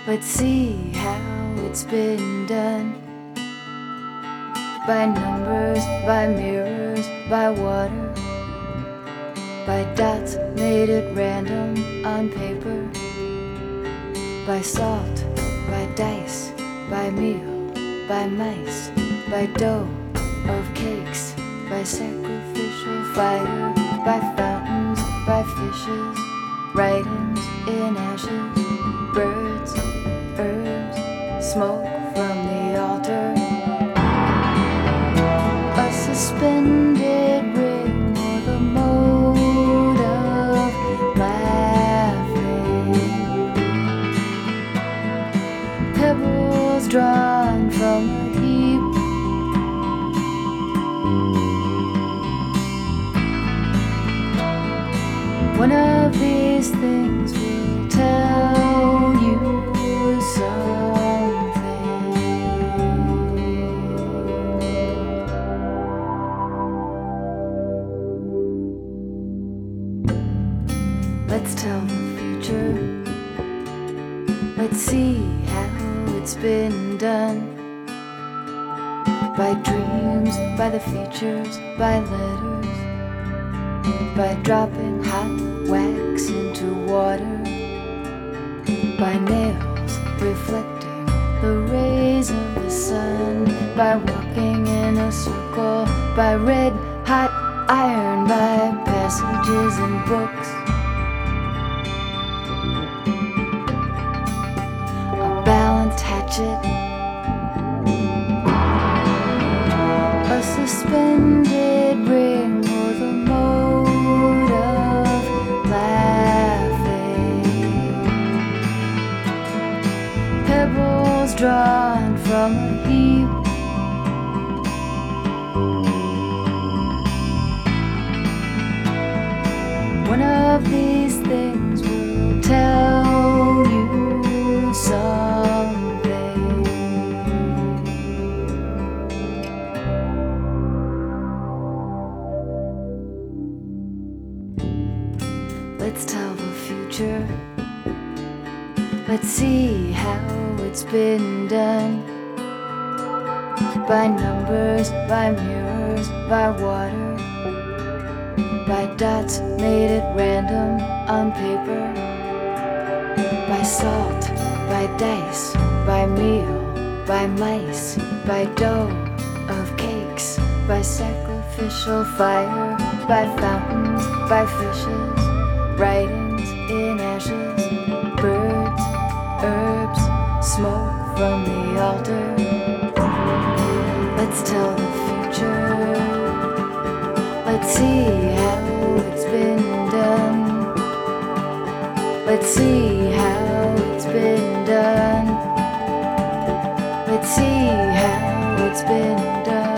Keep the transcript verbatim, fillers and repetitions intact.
Let's see how it's been done. By numbers, by mirrors, by water, by dots made at random on paper, by salt, by dice, by meal, by mice, by dough of cakes, by sacrificial fire, by fountains, by fishes, writings in ashes, birds, herbs, smoke from the altar, a suspended ring or the mode of laughing, pebbles drawn from a heap, one of these things will tell you something. Let's tell the future. Let's see how it's been done. By dreams, by the features, by letters, by dropping hot wax into water, by nails reflecting the rays of the sun, by walking in a circle, by red hot iron, by passages in books, a balanced hatchet, a suspended ring or the mode of laughing, pebbles drawn from a heap, one of these things will tell you something. Let's tell the future. Let's see how it's been done. By numbers, by mirrors, by water, by dots made at random on paper, by salt, by dice, by meal, by mice, by dough of cakes, by sacrificial fire, by fountains, by fishes, writings in ashes, birds, herbs, smoke from the altar. Let's tell the future. Let's see how it's been done. Let's see how it's been done. Let's see how it's been done.